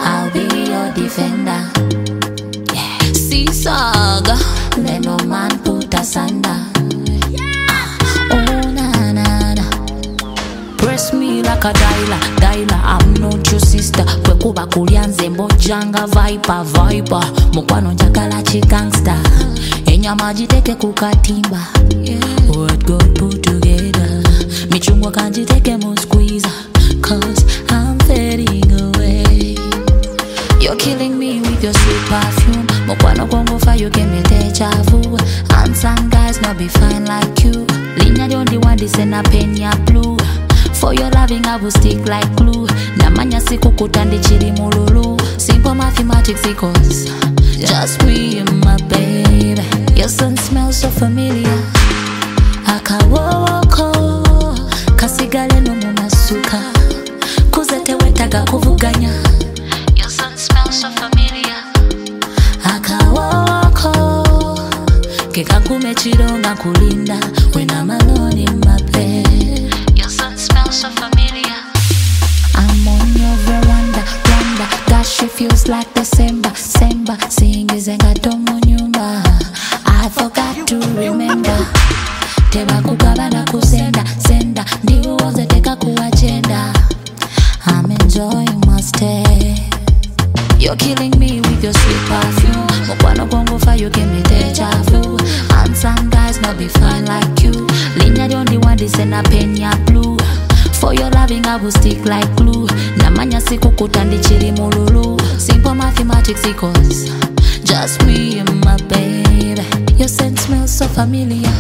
I'll be your defender. Yeah. See saga, let no man put us under. Oh na na na. Press me like a dialer, I'm not your sister. Kwekuba kulyanze mbojanga viper. Mukwano njagala chigangster. Enyama jiteke kukatimba. What God put together. Michungwa kanjiteke mu squeeze. Cause I'm fading away. You're killing me with your sweet perfume. Mukwano kwangu fa you give me deja vu. And some guys not be fine like you. Linya the only one this in a penya blue. For your loving I will stick like glue. Namanya siku kutandi chiri mululu. Simple mathematics equals just me and my baby. Your scent smells so familiar. Akawoko kasigale no mumasuka. Kuzete wetaga kuvuganya. Your scent smells so familiar. Akawoko kekakume chironga kulinda. When I'm alone in my bed. Smells so familiar. I'm on your veranda, Gosh, she feels like December. Seeing is engatomo nyumba. I forgot to remember. Teba kukabana kusenda. Ndiwo waze teka kuagenda. I'm enjoying my stay. You're killing me with your sweet perfume. Mukwano kwangu fa you give me deja vu. And some guys not be fine like you. Linya the only one this in a penya blue. For your loving I will stick like glue. Namanya siku kutandi chiri mululu. Simple mathematics equals just me and my baby. Your scent smells so familiar.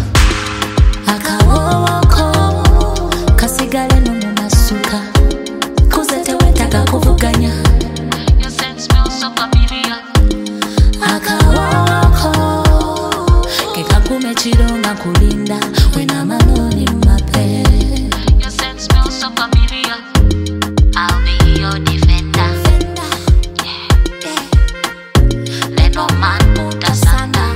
Akawoko kasigale no mumasuka. Kuzete wetaga kuvuganya. Your scent smells so familiar. Akawoko kekakume chironga kulinda. When I'm alone in my bed. Your scent smells so familiar. I'll be your defender. Yeah. Let no man put us under.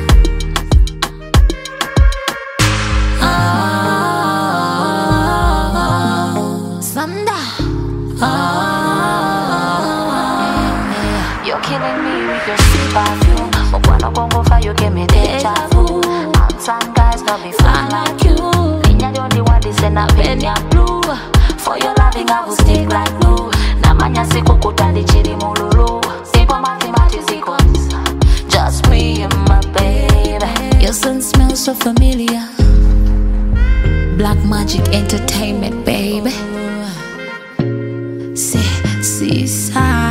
You're killing me with your sweet perfume. Mukwano kwangu fa you give me deja vu. And some guys not be fine like you. Linya the only one this in a penya blue. For your loving I will stick like glue. Namanya siku kutandi chiri mululu. Simple mathematics equals just me and my baby. Your scent smells so familiar. Black Magic Entertainment, baby. See,